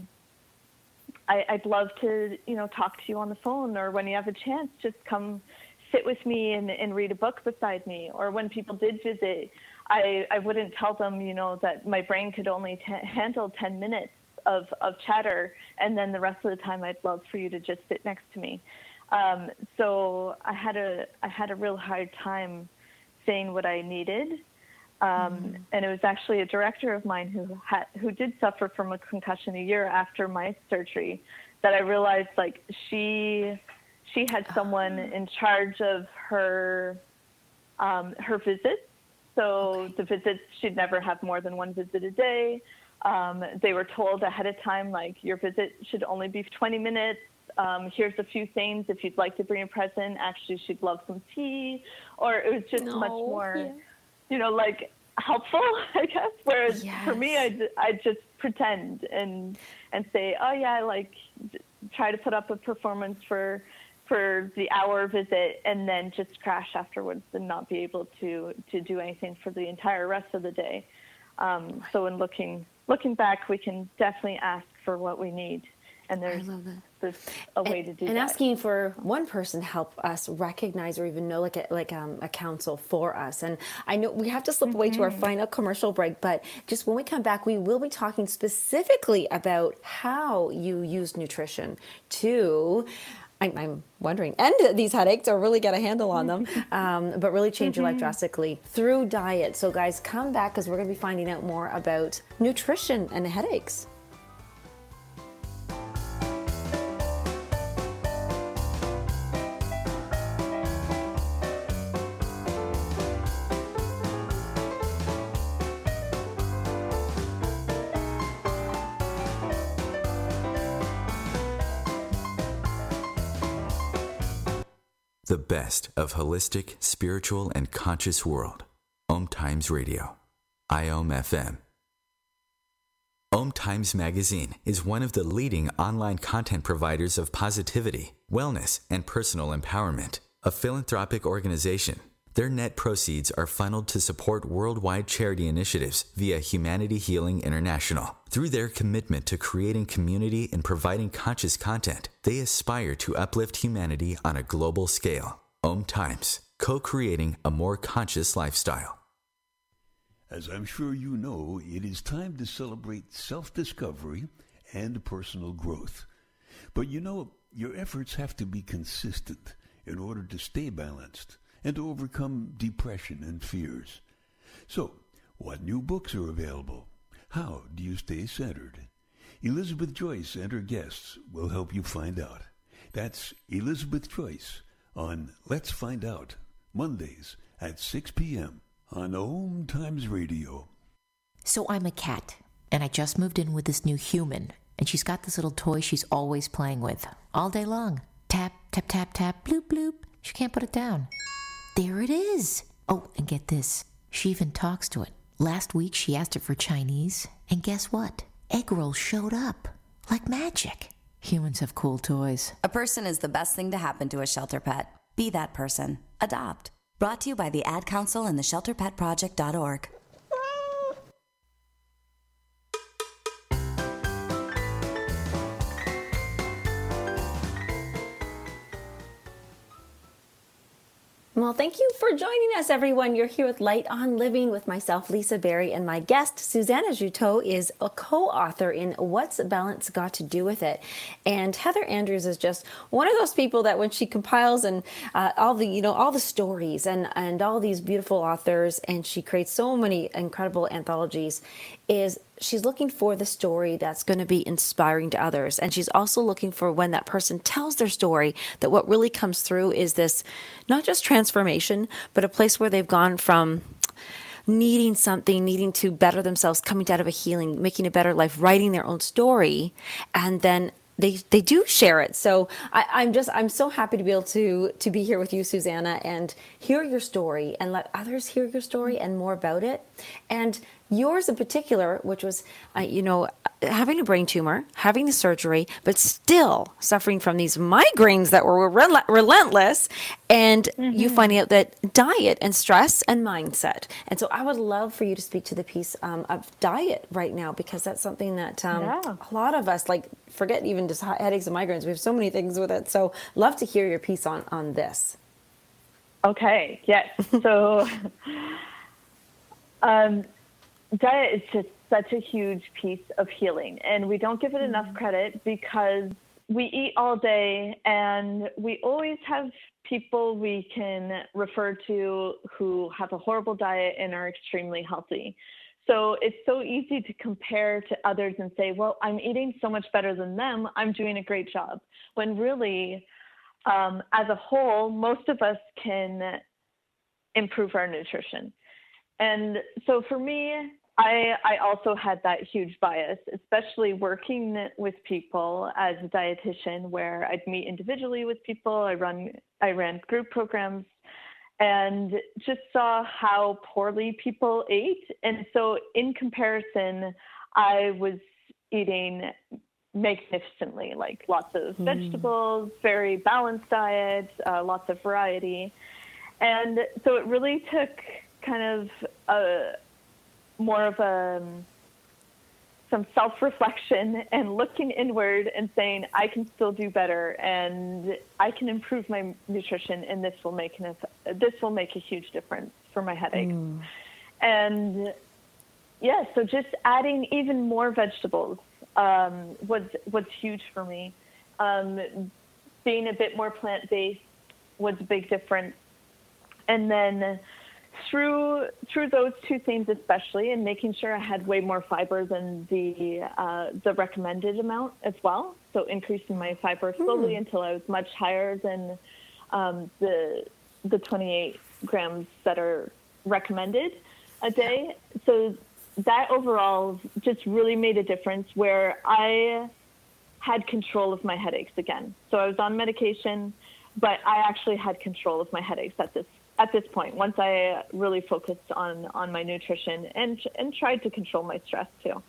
S3: I, I'd love to, you know, talk to you on the phone, or when you have a chance, just come sit with me and, and read a book beside me. Or when people did visit, I, I wouldn't tell them, you know, that my brain could only t- handle ten minutes of, of chatter, and then the rest of the time I'd love for you to just sit next to me. Um, so I had a I had a real hard time saying what I needed. Um, mm. And it was actually a director of mine who had, who did suffer from a concussion a year after my surgery that I realized, like, she she had someone in charge of her um, her visits. So okay. the visits, she'd never have more than one visit a day. Um, they were told ahead of time, like, your visit should only be twenty minutes. Um, here's a few things if you'd like to bring a present. Actually, she'd love some tea. Or it was just no, much more, yeah. you know, like, helpful, I guess. Whereas yes. for me, I'd, I'd just pretend and and say, oh, yeah, like, try to put up a performance for for the hour visit and then just crash afterwards and not be able to, to do anything for the entire rest of the day. Um, so in looking looking back, we can definitely ask for what we need. And there's, there's a way
S2: and,
S3: to do
S2: and
S3: that.
S2: And asking for one person to help us recognize or even know, like a, like um, a counsel for us. And I know we have to slip mm-hmm. away to our final commercial break, but just when we come back, we will be talking specifically about how you use nutrition to, I'm, I'm wondering, end these headaches or really get a handle on them, um, but really change mm-hmm. your life drastically through diet. So guys, come back because we're going to be finding out more about nutrition and headaches.
S4: The best of holistic, spiritual, and conscious world. Om Times Radio. I O M F M. Om Times Magazine is one of the leading online content providers of positivity, wellness, and personal empowerment. A philanthropic organization, their net proceeds are funneled to support worldwide charity initiatives via Humanity Healing International. Through their commitment to creating community and providing conscious content, they aspire to uplift humanity on a global scale. Om Times, co-creating a more conscious lifestyle.
S8: As I'm sure you know, it is time to celebrate self-discovery and personal growth. But you know, your efforts have to be consistent in order to stay balanced and to overcome depression and fears. So, what new books are available? How do you stay centered? Elizabeth Joyce and her guests will help you find out. That's Elizabeth Joyce on Let's Find Out, Mondays at six p.m. on Om Times Radio.
S9: So I'm a cat, and I just moved in with this new human, and she's got this little toy she's always playing with, all day long. Tap, tap, tap, tap, bloop, bloop. She can't put it down. There it is. Oh, and get this. She even talks to it. Last week, she asked it for Chinese, and guess what? Egg rolls showed up. Like magic. Humans have cool toys.
S10: A person is the best thing to happen to a shelter pet. Be that person. Adopt. Brought to you by the Ad Council and the shelter pet project dot org.
S2: Well, thank you for joining us, everyone. You're here with Light on Living with myself, Lisa Berry, and my guest, Susanna Juteau, is a co-author in What's Balance Got to Do with It. And Heather Andrews is just one of those people that when she compiles and uh, all the, you know, all the stories and, and all these beautiful authors, and she creates so many incredible anthologies, is she's looking for the story that's going to be inspiring to others. And she's also looking for when that person tells their story, that what really comes through is this, not just transformation, but a place where they've gone from needing something, needing to better themselves, coming out of a healing, making a better life, writing their own story, and then they they do share it. So I, I'm just I'm so happy to be able to to be here with you, Susanna, and hear your story and let others hear your story and more about it. And yours in particular, which was, uh, you know, having a brain tumor, having the surgery, but still suffering from these migraines that were rel- relentless, and mm-hmm. you finding out that diet and stress and mindset. And so I would love for you to speak to the piece um, of diet right now, because that's something that um, yeah. a lot of us, like, forget even just headaches and migraines. We have so many things with it. So love to hear your piece on, on this.
S3: Okay, yes. So um, diet is just such a huge piece of healing, and we don't give it enough credit because we eat all day, and we always have people we can refer to who have a horrible diet and are extremely healthy. So it's so easy to compare to others and say, well, I'm eating so much better than them, I'm doing a great job. When really, um, as a whole, most of us can improve our nutrition. And so for me, I, I also had that huge bias, especially working with people as a dietitian, where I'd meet individually with people. I run, I ran group programs and just saw how poorly people ate. And so in comparison, I was eating magnificently, like lots of mm. vegetables, very balanced diet, uh, lots of variety. And so it really took kind of a more of a, some self-reflection and looking inward and saying, I can still do better and I can improve my nutrition, and this will make an, this will make a huge difference for my headaches. Mm. And yeah, so just adding even more vegetables um, was, was huge for me. Um, being a bit more plant-based was a big difference. And then through through those two things especially, and making sure I had way more fiber than the uh, the recommended amount as well, so increasing my fiber slowly mm. until I was much higher than um, the the twenty-eight grams that are recommended a day. So that overall just really made a difference, where I had control of my headaches again. So I was on medication, but I actually had control of my headaches at this at this point, once I really focused on, on my nutrition and and tried to control my stress too.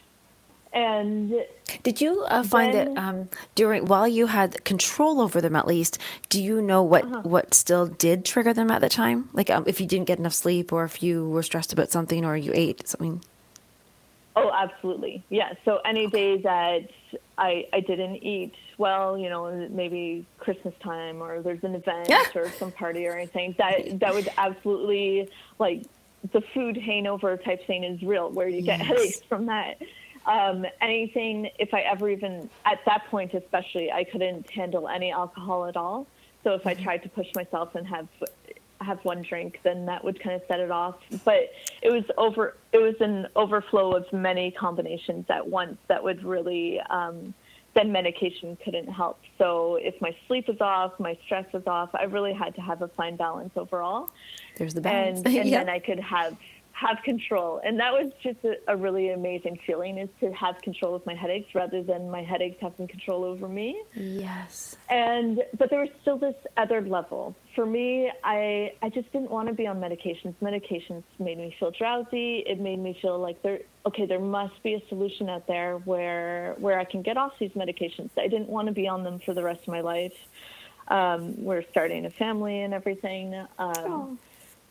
S3: And
S2: did you uh, find then, that um, during while you had control over them, at least, do you know what, uh-huh. what still did trigger them at the time? Like um, if you didn't get enough sleep, or if you were stressed about something, or you ate something?
S3: Oh, absolutely. Yeah. So any day that I, I didn't eat well, you know, maybe Christmas time, or there's an event yeah. or some party or anything, that that would absolutely, like, the food hangover type thing is real, where you get yes. headaches from that. Um, anything, if I ever even, at that point especially, I couldn't handle any alcohol at all. So if mm-hmm. I tried to push myself and have have one drink, then that would kind of set it off. But it was over, it was an overflow of many combinations at once that would really, um, then medication couldn't help. So if my sleep is off, my stress is off, I really had to have a fine balance overall.
S2: There's the balance.
S3: And, and
S2: yep.
S3: then I could have, have control. And that was just a, a really amazing feeling, is to have control of my headaches rather than my headaches having control over me.
S2: Yes.
S3: And, but there was still this other level. For me, I, I just didn't want to be on medications. Medications made me feel drowsy. It made me feel like there, okay, there must be a solution out there where, where I can get off these medications. I didn't want to be on them for the rest of my life. Um, we're starting a family and everything. Um, oh.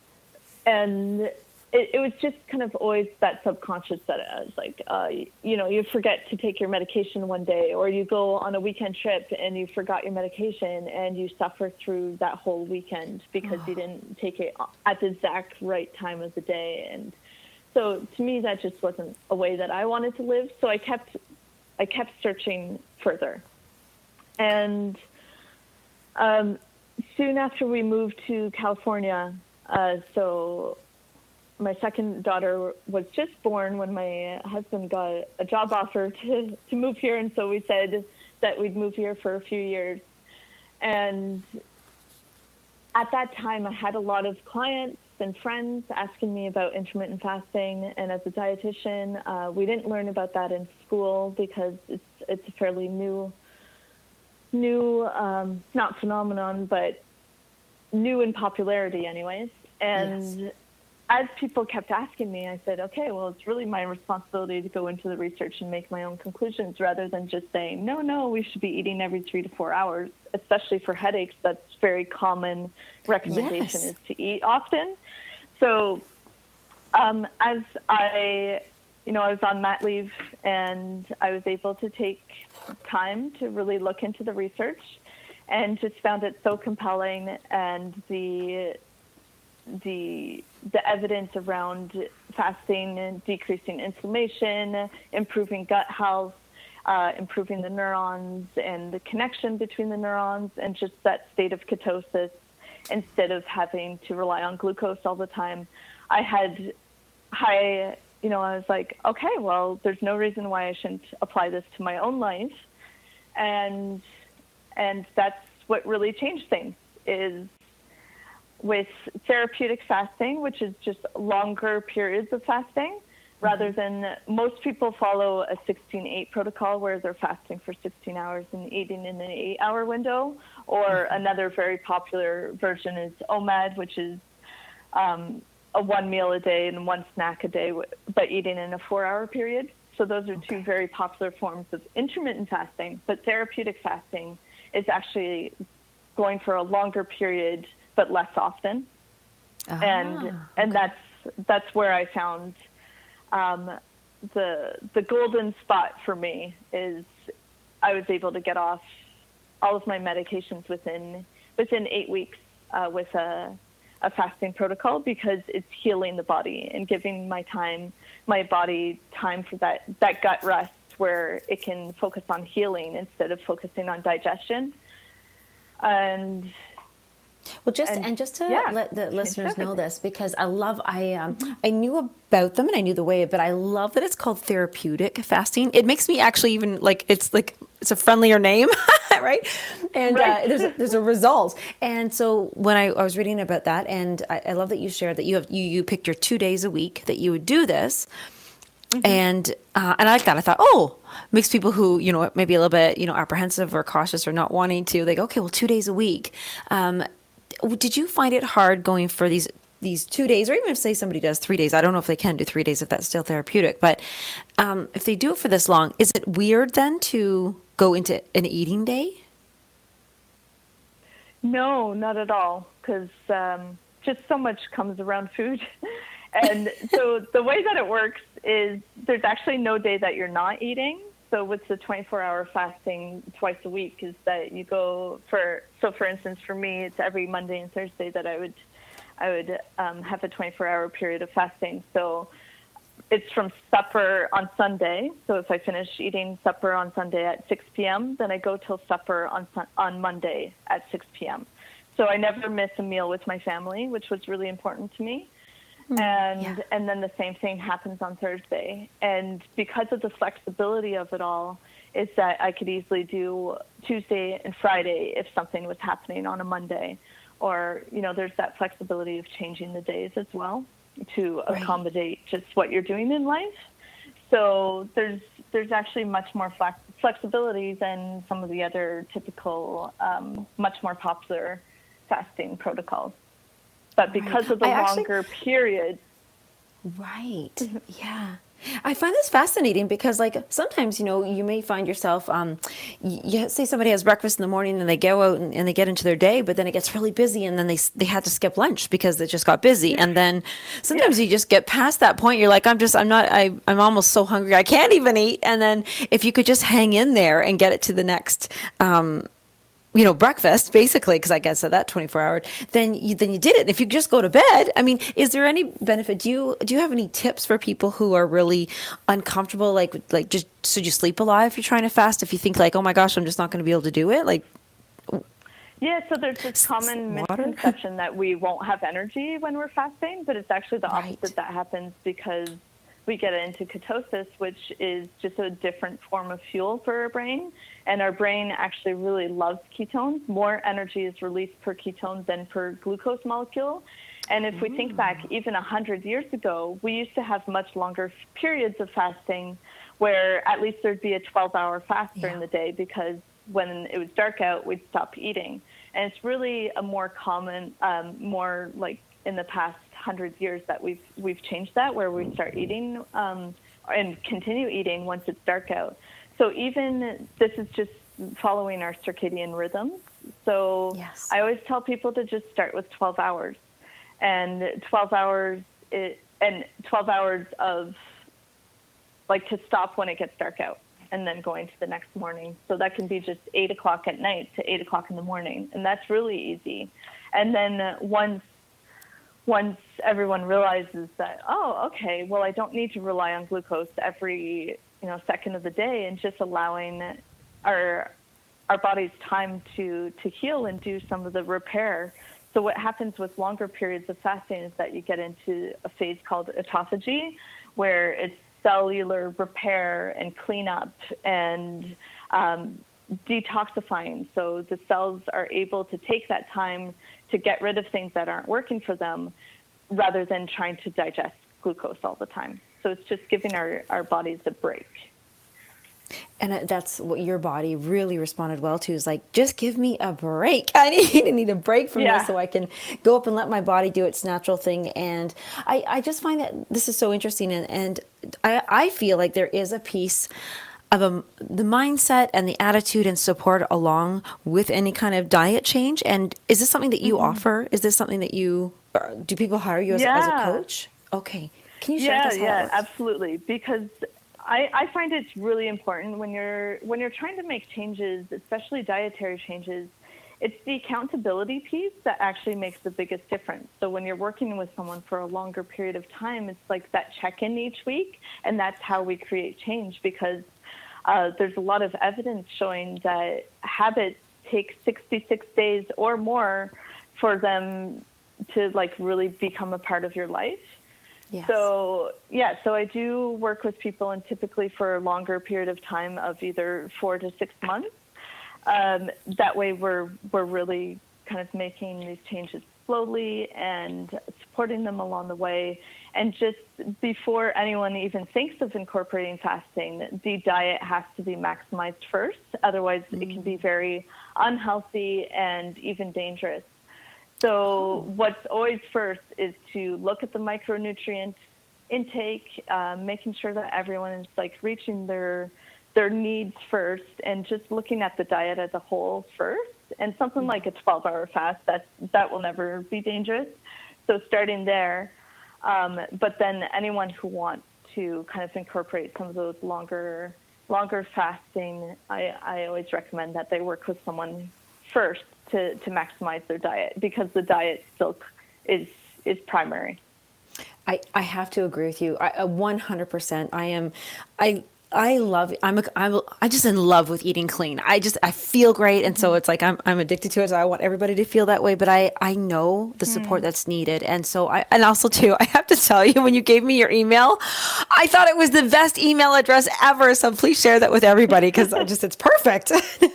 S3: And It, it was just kind of always that subconscious that I was like, uh, you know, you forget to take your medication one day, or you go on a weekend trip and you forgot your medication and you suffer through that whole weekend because oh. you didn't take it at the exact right time of the day. And so to me, that just wasn't a way that I wanted to live. So I kept, I kept searching further. And um, soon after we moved to California, uh, so my second daughter was just born when my husband got a job offer to, to move here. And so we said that we'd move here for a few years. And at that time, I had a lot of clients and friends asking me about intermittent fasting. And as a dietitian, uh, we didn't learn about that in school because it's it's a fairly new, new um, not phenomenon, but new in popularity anyways. And yes. as people kept asking me, I said, okay, well, it's really my responsibility to go into the research and make my own conclusions rather than just saying, no, no, we should be eating every three to four hours, especially for headaches. That's very common recommendation yes. is to eat often. So um, as I, you know, I was on mat leave and I was able to take time to really look into the research and just found it so compelling, and the the the evidence around fasting and decreasing inflammation, improving gut health, uh, improving the neurons and the connection between the neurons, and just that state of ketosis instead of having to rely on glucose all the time. I had high, you know, I was like, okay, well, there's no reason why I shouldn't apply this to my own life. And and that's what really changed things, is with therapeutic fasting, which is just longer periods of fasting, rather than most people follow a sixteen eight protocol where they're fasting for sixteen hours and eating in an eight hour window, or another very popular version is O M A D, which is um, a one meal a day and one snack a day, but eating in a four hour period. So those are two very popular forms of intermittent fasting, but therapeutic fasting is actually going for a longer period but less often. Ah, and okay. and that's that's where I found um, the the golden spot for me is I was able to get off all of my medications within within eight weeks uh, with a, a fasting protocol, because it's healing the body and giving my time my body time for that, that gut rest where it can focus on healing instead of focusing on digestion. And
S2: Well, just and, and just to yeah, let the listeners know this, because I love I um I knew about them and I knew the way, but I love that it's called therapeutic fasting. It makes me actually even like it's like it's a friendlier name, right? And right. Uh, there's a, there's a result. And so when I, I was reading about that, and I, I love that you shared that you have you you picked your two days a week that you would do this. Mm-hmm. And uh, and I like that. I thought, oh, makes people who, you know, maybe a little bit, you know, apprehensive or cautious or not wanting to, like, okay, well, two days a week. Um, did you find it hard going for these these two days, or even if say somebody does three days? I don't know if they can do three days if that's still therapeutic, but um, if they do it for this long, is it weird then to go into an eating day?
S3: No, not at all, because um, just so much comes around food. And so the way that it works is there's actually no day that you're not eating. So with the twenty-four hour fasting twice a week is that you go for, so for instance, for me, it's every Monday and Thursday that I would, I would um, have a twenty-four hour period of fasting. So it's from supper on Sunday. So if I finish eating supper on Sunday at six p.m., then I go till supper on on Monday at six p.m. So I never miss a meal with my family, which was really important to me. And yeah. and then the same thing happens on Thursday. And because of the flexibility of it all, is that I could easily do Tuesday and Friday if something was happening on a Monday. Or, you know, there's that flexibility of changing the days as well to right. accommodate just what you're doing in life. So there's there's actually much more flex- flexibility than some of the other typical, um, much more popular fasting protocols. But because right. of the I longer actually, period.
S2: Right. Yeah. I find this fascinating because, like, sometimes, you know, you may find yourself, um, you say somebody has breakfast in the morning and they go out and, and they get into their day, but then it gets really busy and then they they had to skip lunch because it just got busy. And then sometimes yeah. you just get past that point. You're like, I'm just, I'm not, I, I'm almost so hungry I can't even eat. And then if you could just hang in there and get it to the next, um, you know, breakfast, basically, because I guess at that twenty-four hour, then you, then you did it. If you just go to bed, I mean, is there any benefit? Do you, do you have any tips for people who are really uncomfortable? Like, like just, should you sleep a lot if you're trying to fast? If you think like, oh my gosh, I'm just not going to be able to do it. Like,
S3: yeah, so there's this common water? misconception that we won't have energy when we're fasting, but it's actually the opposite right. that happens, because we get into ketosis, which is just a different form of fuel for our brain. And our brain actually really loves ketones. More energy is released per ketone than per glucose molecule. And if we think back even one hundred years ago, we used to have much longer periods of fasting where at least there'd be a twelve-hour fast yeah. during the day, because when it was dark out, we'd stop eating. And it's really a more common, um, more like in the past one hundred years that we've we've changed that, where we start eating um, and continue eating once it's dark out. So even this is just following our circadian rhythms. So yes. I always tell people to just start with twelve hours. And twelve hours, it, and twelve hours of, like, to stop when it gets dark out and then going to the next morning. So that can be just eight o'clock at night to eight o'clock in the morning. And that's really easy. And then once, once everyone realizes that, oh, okay, well, I don't need to rely on glucose every, you know, second of the day, and just allowing our, our body's time to, to heal and do some of the repair. So what happens with longer periods of fasting is that you get into a phase called autophagy, where it's cellular repair and cleanup and um, detoxifying. So the cells are able to take that time to get rid of things that aren't working for them, rather than trying to digest glucose all the time. So it's just giving our, our bodies a break.
S2: And that's what your body really responded well to, is like, just give me a break. I need, I need a break from yeah. this so I can go up and let my body do its natural thing. And I, I just find that this is so interesting. And, and I, I feel like there is a piece of a, the mindset and the attitude and support along with any kind of diet change. And is this something that you mm-hmm. offer? Is this something that you, do people hire you as, yeah. as a coach? Okay. Can you share
S3: yeah,
S2: with us how
S3: Yeah,
S2: it works?
S3: Absolutely. Because I, I find it's really important when you're when you're trying to make changes, especially dietary changes. It's the accountability piece that actually makes the biggest difference. So when you're working with someone for a longer period of time, it's like that check-in each week, and that's how we create change, because uh, there's a lot of evidence showing that habits take sixty-six days or more for them to like really become a part of your life. Yes. So, yeah, so I do work with people, and typically for a longer period of time of either four to six months. Um, that way we're, we're really kind of making these changes slowly and supporting them along the way. And just before anyone even thinks of incorporating fasting, the diet has to be maximized first. Otherwise, mm-hmm. it can be very unhealthy and even dangerous. So what's always first is to look at the micronutrient intake, uh, making sure that everyone is like reaching their their needs first, and just looking at the diet as a whole first. And something like a twelve-hour fast, that that will never be dangerous. So starting there, um, but then anyone who wants to kind of incorporate some of those longer longer fasting, I, I always recommend that they work with someone first to, to maximize their diet, because the diet still is is primary.
S2: I, I have to agree with you. I, one hundred percent. I am, I, I love, I'm, a, I'm, I just in love with eating clean. I just, I feel great. And so it's like, I'm, I'm addicted to it. So I want everybody to feel that way, but I, I know the support mm. that's needed. And so I, and also too, I have to tell you, when you gave me your email, I thought it was the best email address ever. So please share that with everybody, because I just, it's perfect.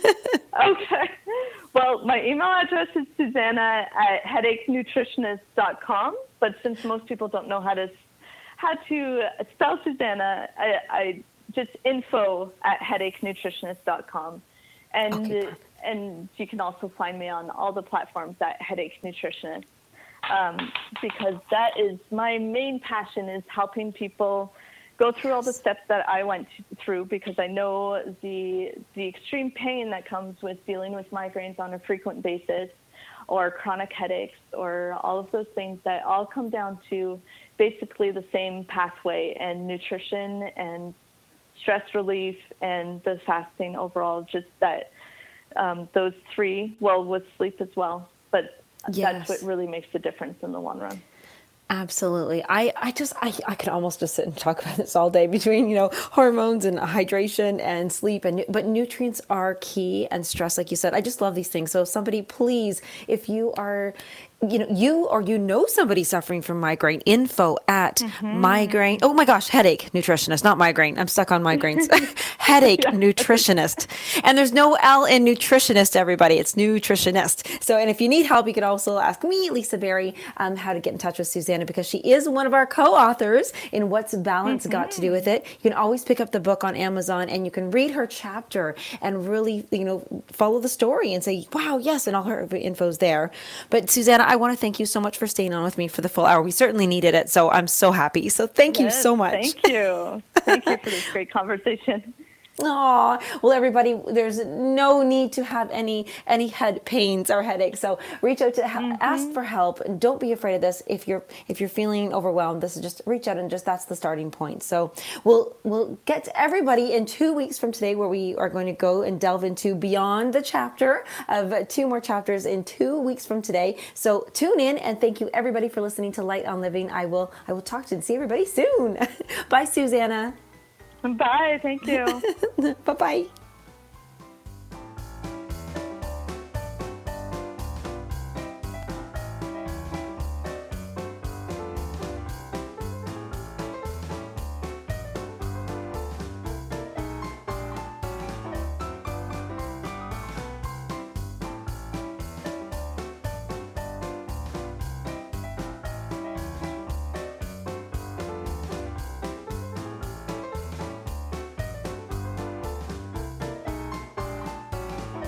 S3: Okay. Well, my email address is Susanna at headache nutritionist dot com. But since most people don't know how to how to spell Susanna, I, I just info at headache nutritionist dot com. And okay. and you can also find me on all the platforms at Headache Nutritionist, um, because that is my main passion, is helping people go through all the steps that I went through, because I know the the extreme pain that comes with dealing with migraines on a frequent basis, or chronic headaches, or all of those things that all come down to basically the same pathway, and nutrition and stress relief and the fasting overall, just that um, those three, well, with sleep as well. But yes. That's what really makes the difference in the long run.
S2: Absolutely. I, I just, I, I could almost just sit and talk about this all day, between, you know, hormones and hydration and sleep, and, but nutrients are key, and stress, like you said. I just love these things. So if somebody, please, if you are you know, you or you know somebody suffering from migraine, info at
S3: Mm-hmm.
S2: migraine. Oh my gosh, headache nutritionist, not migraine. I'm stuck on migraines. Headache nutritionist. And there's no L in nutritionist, everybody. It's nutritionist. So, and if you need help, you can also ask me, Lisa Berry, um, how to get in touch with Susanna, because she is one of our co-authors in What's Balance Got to Do with It. You can always pick up the book on Amazon and you can read her chapter and really, you know, follow the story and say, wow, yes, and all her info's there. But Susanna, I want to thank you so much for staying on with me for the full hour. We certainly needed it, so I'm so happy. So thank you
S3: Yes,
S2: so much.
S3: Thank you. Thank you for this great conversation.
S2: Oh, well, everybody, there's no need to have any any head pains or headaches. So reach out to ha-
S3: Mm-hmm.
S2: ask for help, and don't be afraid of this. If you're if you're feeling overwhelmed, this is just reach out, and just that's the starting point. So we'll we'll get to everybody in two weeks from today, where we are going to go and delve into beyond the chapter of two more chapters in two weeks from today. So tune in, and thank you everybody for listening to Light on Living. I will I will talk to and see everybody soon. Bye, Susanna.
S3: Bye. Thank you.
S2: Bye-bye.